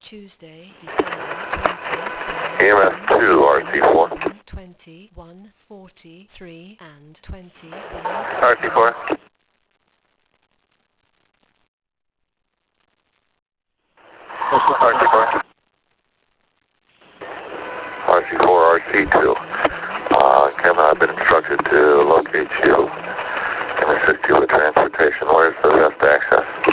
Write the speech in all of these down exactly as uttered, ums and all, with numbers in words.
Tuesday, December E M S two, R C four. twenty-one forty-three and twenty-one. R C four. R C four. R C four, R C two. Uh, Kevin, I've been instructed to locate you and assist you with transportation. Where's the best access?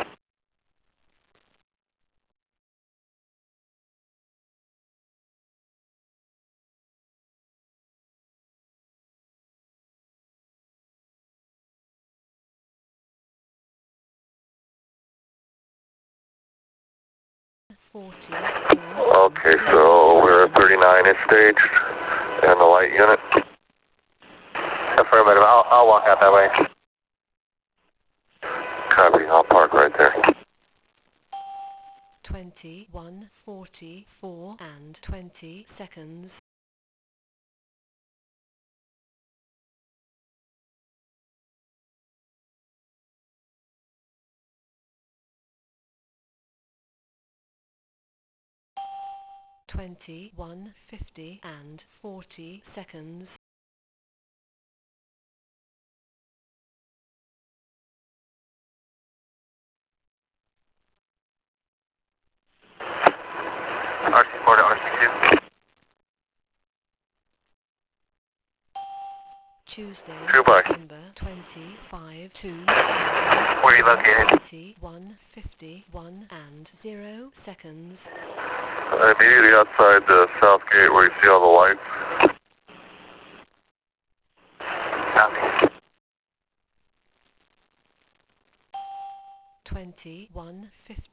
Okay, so we're at thirty-nine is staged and the light unit. Affirmative, I'll, I'll walk out that way. Copy, I'll park right there. twenty-one forty-four and twenty seconds. twenty-one fifty and forty seconds. R C four to R C two. Tuesday, Goodbye. December twenty-five to Where are you located? twenty-one fifty-one and zero seconds. Uh, immediately outside the south gate where you see all the lights. Copy. twenty-one fifty.